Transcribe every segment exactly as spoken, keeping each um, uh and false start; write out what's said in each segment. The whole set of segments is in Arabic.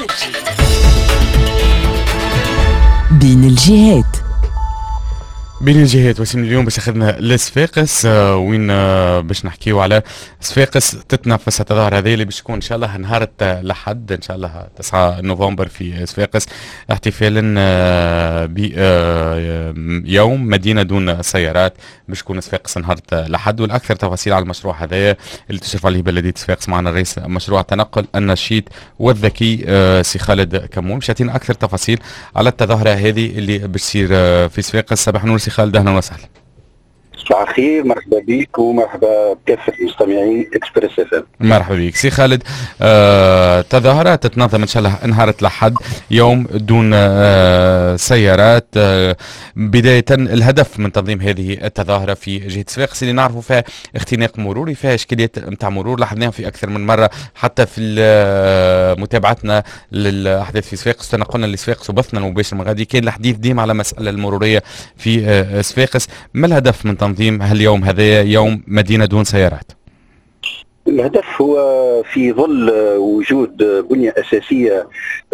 بين الجهات. بين الجهات وسيم اليوم باش اخذنا لصفاقس آه وين آه باش نحكيو على صفاقس تتنفس التظاهر هذا اللي باش يكون ان شاء الله نهار لحد ان شاء الله تسعة نوفمبر في صفاقس احتفالا آه بيوم مدينه دون سيارات باش تكون صفاقس نهار لحد. والاكثر تفاصيل على المشروع هذايا اللي تشرف عليه بلديه صفاقس معنا الرئيس مشروع التنقل النشيط والذكي آه سي خالد كمون باش يعطينا اكثر تفاصيل على التظاهره هذه اللي باش تصير آه في صفاقس. صباح النور سي خالد، اهلا وسهلا. صباح الخير، مرحبا بك ومرحبا بكافه مستمعي اكسبريس اف ام. مرحبا بك سي خالد. آه، تظاهرة تتنظم ان شاء الله نهار الأحد يوم دون آه، سيارات. آه، بداية الهدف من تنظيم هذه التظاهرة في جهة صفاقس اللي نعرفوا فيها اختناق مروري، فيها اشكاليات نتاع مرور لاحظناها في اكثر من مرة حتى في متابعتنا للاحداث في صفاقس، تنقلنا لصفاقس وبثنا المباشر من غادي كان الحديث ديما على المسألة المرورية في آه، صفاقس. ما الهدف من تنظيم هاليوم هذا يوم مدينة دون سيارات؟ الهدف هو في ظل وجود بنية أساسية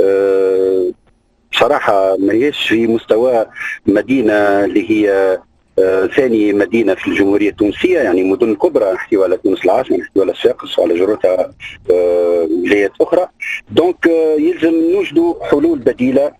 بصراحة ما هيش في مستوى مدينة اللي هي ثاني مدينه في الجمهوريه التونسيه، يعني مدن كبرى، نحكيو على تونس العاصمه، نحكيو على صفاقس وعلى جرتها ولايات اخرى. دونك يلزم نوجدوا حلول بديله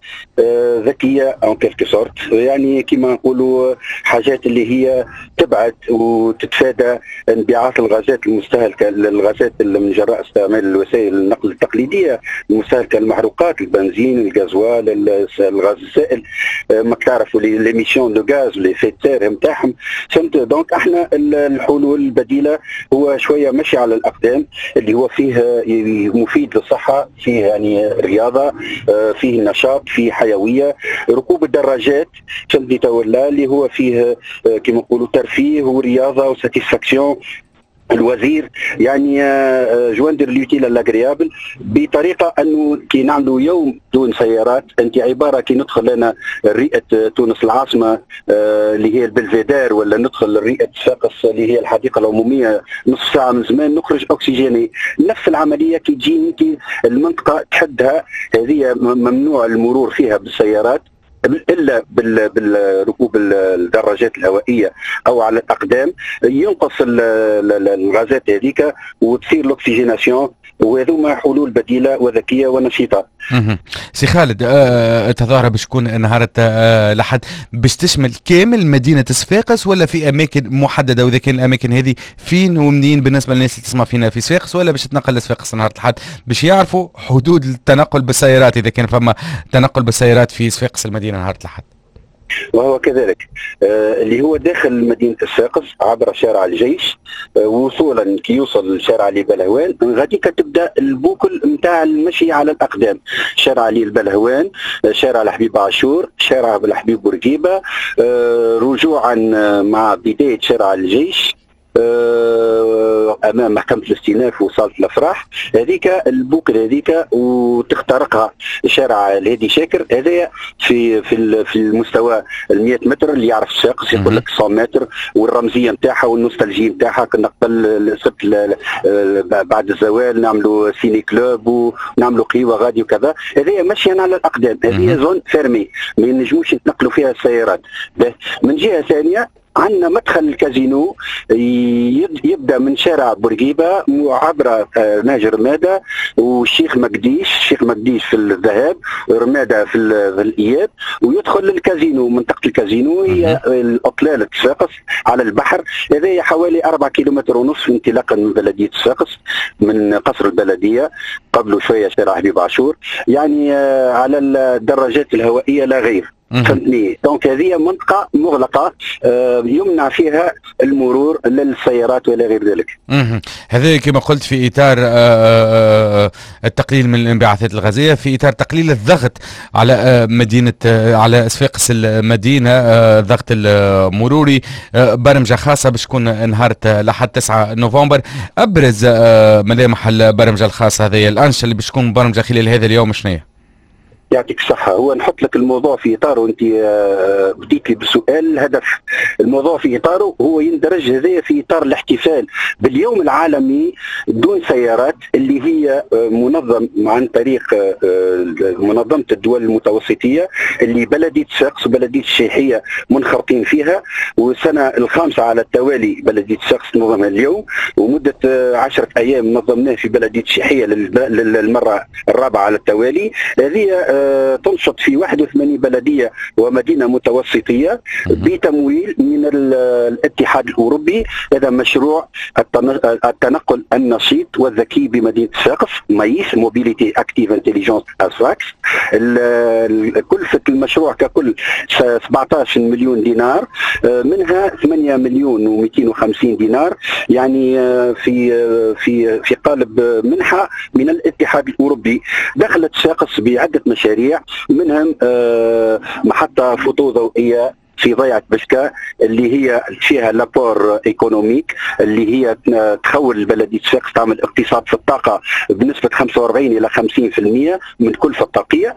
ذكيه او كيلكو سورت، يعني كما نقولوا حاجات اللي هي تبعد وتتفادى انبعاث الغازات المستهلكه، الغازات من جراء استعمال الوسائل النقل التقليديه المستهلكه، المحروقات، البنزين، الغازوال، الغاز السائل، ما تعرفوا لي ميسيون دو غاز لي فيتير نتاعهم. فهمت؟ دونك احنا الحلول البديله هو شويه مشي على الاقدام اللي هو فيه مفيد للصحه، فيه يعني رياضه، فيه نشاط، فيه حيويه، ركوب الدراجات فهمتني تولى اللي هو فيه كما نقولوا ترفيه ورياضه وساتيسفاكسيون الوزير، يعني جواندر ليوتيل الاغريابل، بطريقه انه كي نعملوا يوم دون سيارات انت عباره كي ندخل لنا رئه تونس العاصمه اللي هي البلفيدار، ولا ندخل رئه صفاقس اللي هي الحديقه العموميه نصف ساعه من زمان نخرج اوكسجيني. نفس العمليه كي تجي انت المنطقه تحدها هذه ممنوع المرور فيها بالسيارات الا بالركوب الدراجات الهوائيه او على الاقدام، ينقص الغازات هذيك وتصير الاكسجيناسيون، وهذوما حلول بديله وذكيه ونشيطه. سي خالد، آه التظاهره باش تكون نهار آه لحد باش تشمل كامل مدينه صفاقس ولا في اماكن محدده؟ واذا كان الاماكن هذه فين ومنين بالنسبه للناس اللي تسمع فينا في صفاقس، ولا باش تتنقل لصفاقس نهار لحد باش يعرفوا حدود التنقل بالسيارات اذا كان فما تنقل بالسيارات في صفاقس المدينه نهار لحد؟ وهو كذلك آه اللي هو داخل مدينه صفاقس عبر شارع الجيش آه وصولا كي يوصل لشارع علي بلهوان غاديك تبدا البوكل نتاع المشي على الاقدام، شارع علي البلهوان، آه شارع الحبيب عاشور، شارع الحبيب بورقيبه، آه رجوعا مع بدايه شارع الجيش امام محكمه الاستئناف وصاله الافراح، هذيك البوكل هذيك وتخترقها شارع الهادي شاكر. هذايا في في في المستوى ال مئة متر اللي يعرف صفاقس يقول لك مئة متر، والرمزيه نتاعها والنوستالجي نتاعها. كنا قبل السبت بعد الزوال نعملوا سيني كلوب ونعملوا قهوه غادي وكذا. هذايا مشيا على الاقدام، هذه زون فيرمي ما ينجموش يتنقلوا فيها السيارات. من جهه ثانيه عندنا مدخل الكازينو يبدا من شارع بورقيبه عبر ناجي رماده والشيخ مقديش، الشيخ مقديش في الذهاب ورماده في الاياب، ويدخل للكازينو. منطقه الكازينو هي الاطلال صفاقس على البحر، هذا حوالي أربعة كيلومتر ونصف انطلاقا من بلديه صفاقس من قصر البلديه، قبله شويه شارع حبيب عاشور، يعني على الدراجات الهوائيه لا غير. فهمتني؟ دونك هذه منطقه مغلقه آه يمنع فيها المرور للسيارات ولا غير ذلك. هذا كما قلت في اطار آه آه التقليل من الانبعاثات الغازيه، في اطار تقليل الضغط على آه مدينه آه على صفاقس المدينه، آه الضغط المروري. آه برمجه خاصه باش تكون نهار لحد تسعة نوفمبر. ابرز آه ملامح البرمجه الخاصه هذه الانشطه اللي باش تكون برمجه خلال هذا اليوم شنو هي؟ يعطيك الصحة. هو نحط لك الموضوع في إطاره، أنت بديت لي بالسؤال. الهدف الموضوع في إطاره هو يندرج هذايا في إطار الاحتفال باليوم العالمي دون سيارات، اللي هي منظم عن طريق منظمة الدول المتوسطية، اللي بلدية صفاقس وبلدية الشيحية منخرطين فيها، والسنة الخامسة على التوالي بلدية صفاقس تنظمها اليوم، ومدة عشرة أيام نظمناه في بلدية الشيحية للمرة الرابعة على التوالي. هذه تنشط في واحد وثمانين بلدية ومدينة متوسطية بتمويل من الاتحاد الأوروبي. هذا مشروع التنقل النشيط والذكي بمدينة صفاقس، مايس موبيليتي اكتيف انتليجنس صفاقس. كلفة المشروع ككل سبعطاش مليون دينار، منها ثمانية مليون ومئتين وخمسين دينار يعني في في في قالب منحة من الاتحاد الأوروبي. دخلت صفاقس بعدة مشاريع، منهم محطة فوتو ضوئية في ضيعة بشكا اللي هي فيها لابور ايكونوميك، اللي هي تخول البلدية صفاقس تعمل اقتصاد في الطاقة بنسبة خمسة وأربعين إلى خمسين بالمئة من كلفة الطاقية.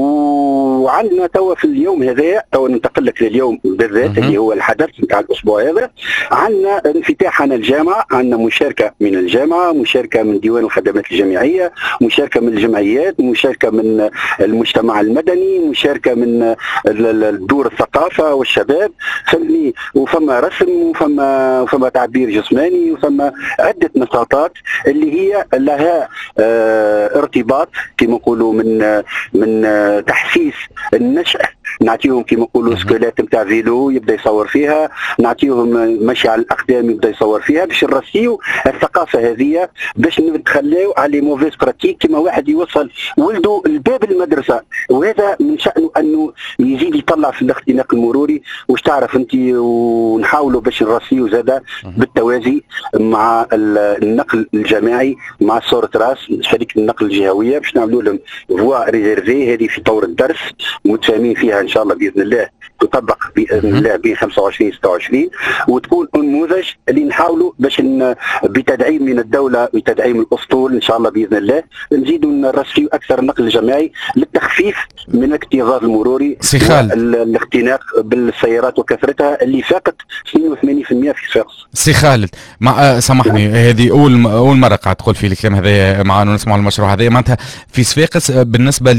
وعندنا توا في اليوم هذا، توا ننتقل لك لليوم بالذات اللي هو الحدث نتاع الأسبوع هذا، عندنا انفتاح عن الجامعة، عندنا مشاركة من الجامعة، مشاركة من ديوان الخدمات الجامعية، مشاركة من الجمعيات، مشاركة من المجتمع المدني، مشاركة من الدور الثقافة والشباب، فهمني، وفما رسم وفما وفما تعبير جسماني وفما عدة نشاطات اللي هي لها اه ارتباط كما نقولوا من من اه تحسيس النشأ. نعطيهم كما نقولوا سكيلات نتاع فيلو يبدا يصور فيها، نعطيهم مشي على الاقدام يبدا يصور فيها، باش نرسيو الثقافه هذه، باش نتخلاو على موفيز براتيك كما واحد يوصل ولده لباب المدرسه. وهذا من شأنه انه يزيد يطلع في الاختناق المروري، واش تعرف انت، ونحاولوا باش نرسيو زاده بالتوازي مع النقل الجماعي مع صورة راس شركه النقل الجهويه، باش نعملوا لهم فوا ريزيرفي. هذه في طور الدرس متفاهمين فيها ان شاء الله باذن الله، تطبق باذن الله بين خمسة وعشرين ستة وعشرين، وتكون نموذج اللي نحاولوا باش بتدعيم من الدوله بتدعيم الاسطول ان شاء الله باذن الله نزيدوا نرسيو اكثر النقل الجماعي للتخفيف من الاكتظاظ المروري والاختناق بالسيارات وكثرتها اللي فاقت اثنين وثمانين بالمئة في صفاقس. سي خالد، مع سامحني، هذه اول اول مره قاعد تقول في الكلام هذا معنا نسمع المشروع هذا. معناتها في صفاقس بالنسبه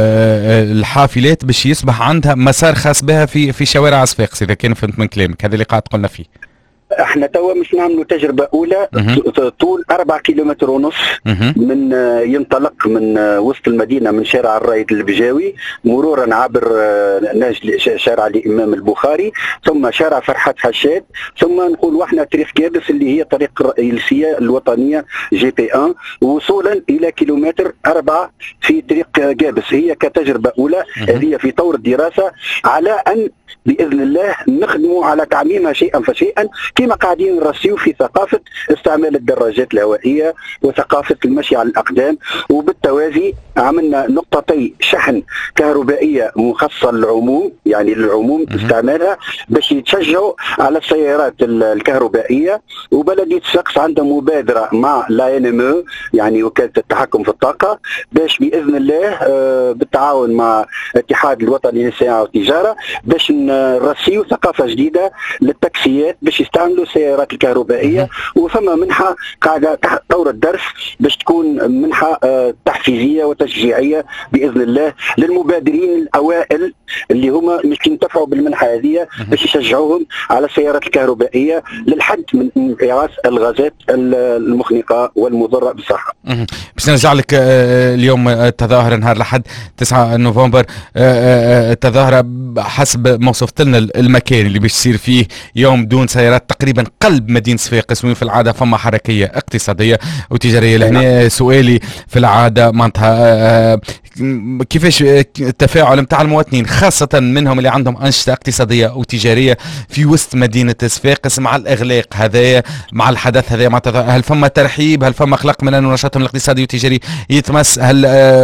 للحافلات باش يصبح عندها مسار خاص بها في في شوارع صفاقس، اذا كان فهمت من كلامك هذا اللي قاعد تقولنا فيه. احنا توا مش نعملوا تجربه اولى طول أربعة كيلومتر ونص، من ينطلق من وسط المدينه من شارع الرايد البجاوي مرورا عبر ناج شارع الامام البخاري، ثم شارع فرحات حشاد، ثم نقول واحنا طريق جابس اللي هي طريق الرئيسيه الوطنيه جي بي واحد، وصولا الى كيلومتر أربعة في طريق جابس. هي كتجربه اولى، هذه في طور الدراسه، على ان باذن الله نخدموا على تعميمها شيئا فشيئا، كما قاعدين نرسيو في ثقافه استعمال الدراجات الهوائيه وثقافه المشي على الاقدام. وبالتوازي عملنا نقطتي شحن كهربائيه مخصصه للعموم، يعني للعموم استعمالها باش يتشجعوا على السيارات الكهربائيه. وبلديه صفاقس عندها مبادره مع لا ان ام يعني وكاله التحكم في الطاقه، باش باذن الله بالتعاون مع الاتحاد الوطني للصناعه والتجاره باش نرسيو ثقافه جديده للتاكسيات باش يستعملوا السيارات الكهربائيه. وفما منحه قاعده تحت طور الدرس باش تكون منحه تحفيزيه وتشجيعيه باذن الله للمبادرين الاوائل اللي هما مش ينتفعوا بالمنحه هذه، باش يشجعوهم على السيارات الكهربائيه للحد من انبعاث الغازات المخنقه والمضره بالصحه. باش نرجع لك اليوم التظاهره نهار الاحد تسعة نوفمبر، التظاهره حسب ما وصفت لنا المكان اللي باش يصير فيه يوم دون سيارات، تقريبا قلب مدينه صفاقس، وين في العاده فما حركيه اقتصاديه وتجاريه. لهنا سؤالي في العاده معناتها كيفاش التفاعل نتاع المواطنين خاصه منهم اللي عندهم انشطه اقتصاديه وتجاريه في وسط مدينه صفاقس مع الاغلاق هذايا، مع الحدث هذا؟ معناتها هل فما ترحيب؟ هل فما قلق من انه نشاطهم الاقتصادي والتجاري يتمس؟ هل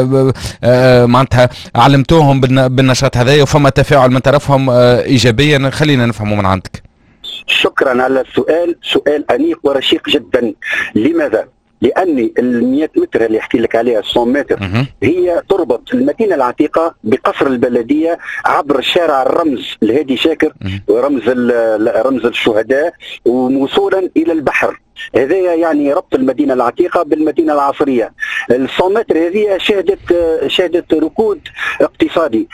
معناتها علمتوهم بالنشاط هذايا وفما تفاعل من طرفهم ايجابيا؟ خلينا نفهمه من عندك. شكرا على السؤال، سؤال انيق ورشيق جدا. لماذا؟ لان ال مئة متر اللي يحكي لك عليها مئة متر هي تربط المدينه العتيقه بقصر البلديه عبر شارع الرمز الهادي شاكر ورمز رمز الشهداء ووصولا الى البحر. هذا يعني ربط المدينه العتيقه بالمدينه العصريه. الصومتر هذه شهدت شهدت ركود اقتصادي.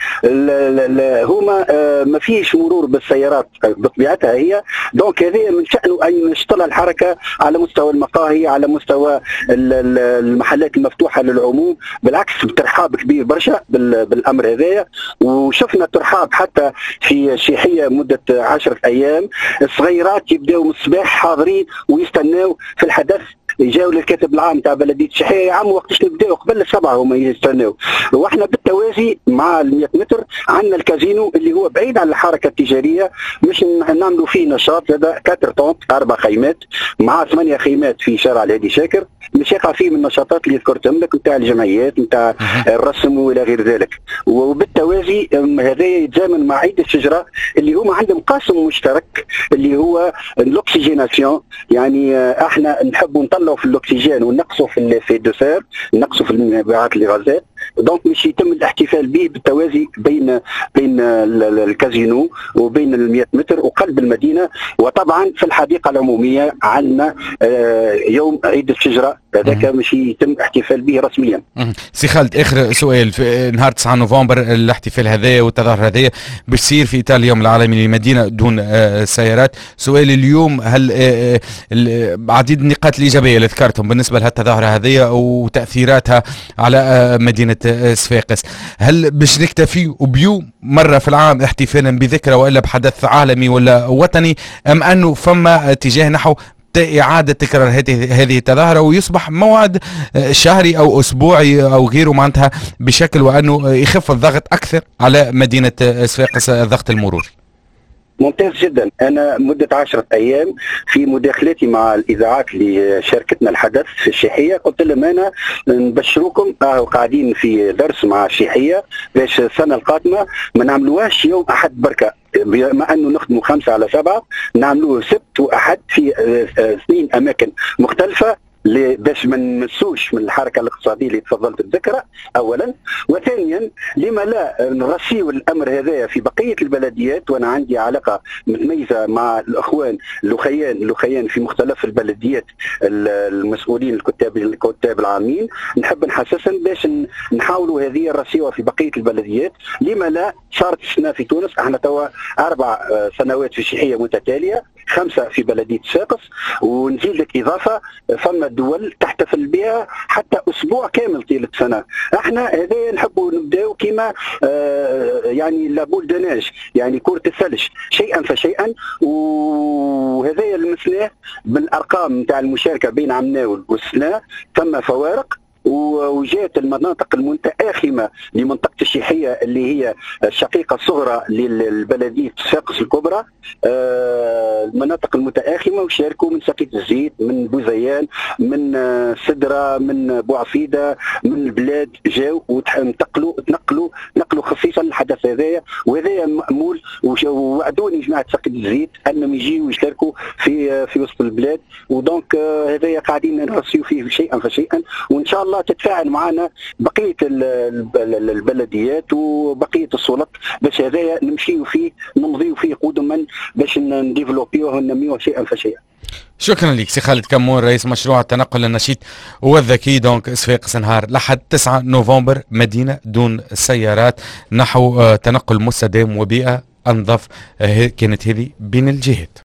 هما ما فيش مرور بالسيارات بطبيعتها هي، دونك هذا من شانه ان يشتغل الحركه على مستوى المقاهي، على مستوى المحلات المفتوحه للعموم، بالعكس بترحاب كبير برشا بالامر هذايا. وشفنا ترحاب حتى في الشيحيه مده عشرة ايام، الصغيرات يبداوا من الصباح حاضرين ويستنوا في الحدث. جاوا للكاتب العام تاع بلديه الشيحيه يا عم وقتاش نبداو؟ قبل السبعه هما يستناو. واحنا بالتوازي مع ال مئة متر عندنا الكازينو اللي هو بعيد عن الحركه التجاريه، مش نعملوا فيه نشاط. هذا كاتر طونت اربع خيمات مع ثمانيه خيمات في شارع الهادي شاكر، مش يقع فيه من النشاطات اللي ذكرتهم لك نتاع الجمعيات نتاع الرسم والى غير ذلك. وبالتوازي هذا يتزامن مع عيد الشجره اللي هما عندهم قاسم مشترك اللي هو الاكسجيناسيون. يعني احنا نحبوا نطلعوا في الاكسجين ونقصوا في في الدوسير، نقصوا في المبيعات الغازات، دونك مش يتم الاحتفال به بالتوازي بين بين الكازينو وبين ال مئة متر وقلب المدينه. وطبعا في الحديقه العموميه عندنا يوم عيد الشجره هذاك مش يتم احتفال به رسميا. سي خالد، اخر سؤال، في نهار تسعة نوفمبر الاحتفال هذايا والتظاهر هذايا باش يصير في ايطاليا اليوم العالمي للمدينه دون سيارات. سؤالي اليوم، هل عديد النقاط الايجابيه اللي ذكرتهم بالنسبه لهالتظاهره هذيا وتاثيراتها على مدينه صفاقس، هل باش نكتفي وبيوم مره في العام احتفالا بذكرى والا بحدث عالمي ولا وطني، ام انه فما اتجاه نحو إعادة تكرار هذه التظاهرة ويصبح موعد شهري أو أسبوعي أو غيره معناتها بشكل وأنه يخف الضغط أكثر على مدينة صفاقس، الضغط المروري؟ ممتاز جدا. انا مده عشرة ايام في مداخلتي مع الاذاعات اللي شاركتنا الحدث في الشيحيه قلت لهم انا نبشروكم راهو قاعدين في درس مع الشيحيه باش السنه القادمه ما نعملوهاش يوم احد بركه، بما انه نخدموا خمسه على سبعه نعملوه سبت واحد في اثنين اماكن مختلفه باش ما نمسوش من الحركه الاقتصاديه اللي تفضلت بذكرها اولا، وثانيا لما لا نرسيو الامر هذايا في بقيه البلديات. وانا عندي علاقه متميزه مع الاخوان الاخيان الاخيان في مختلف البلديات المسؤولين الكتاب الكتاب العامين، نحب نحسسهم باش نحاولوا هذه الرسيوه في بقيه البلديات. لما لا صارت السنه في تونس، احنا توا اربع سنوات في الشيحيه متتاليه، خمسه في بلديه صفاقس، ونزيد لك اضافه فما دول تحتفل بها حتى اسبوع كامل طيله سنه. احنا هذا نحبوا نبداو كيما آه يعني لابول دوناج، يعني كره الثلج، شيئا فشيئا. وهذا لمسناه بالارقام نتاع المشاركه بين عمناول والسنه، ثم فوارق. وجاءت المناطق المتآخمة لمنطقة الشيحية اللي هي الشقيقة الصغرى للبلدية صفاقس الكبرى، المناطق المتآخمة وشاركوا من سقية الزيت، من بوزيان، من سدرة، من بوعفيدة، من البلاد جاوا وانتقلوا تنقلوا نقلوا خصيصا للحدث هذايا. وهذايا مأمول، ووعدوني جماعة سقية الزيت انهم يجيوا ويشاركوا في في وسط البلاد. ودونك هذايا قاعدين نرسيو فيه شيئا فشيئا، وان شاء الله تتفاعل معنا بقيه البلديات وبقيه السلطات باش هذايا نمشيو فيه نمضيو فيه قدما باش نديفلوبيوه وننميوه شيئا فشيئا. شكرا لك سي خالد كمون، رئيس مشروع التنقل النشيط والذكي دونك صفاقس نهار لحد تسعة نوفمبر، مدينه دون سيارات نحو تنقل مستدام وبيئه انظف. كانت هذه بين الجهات.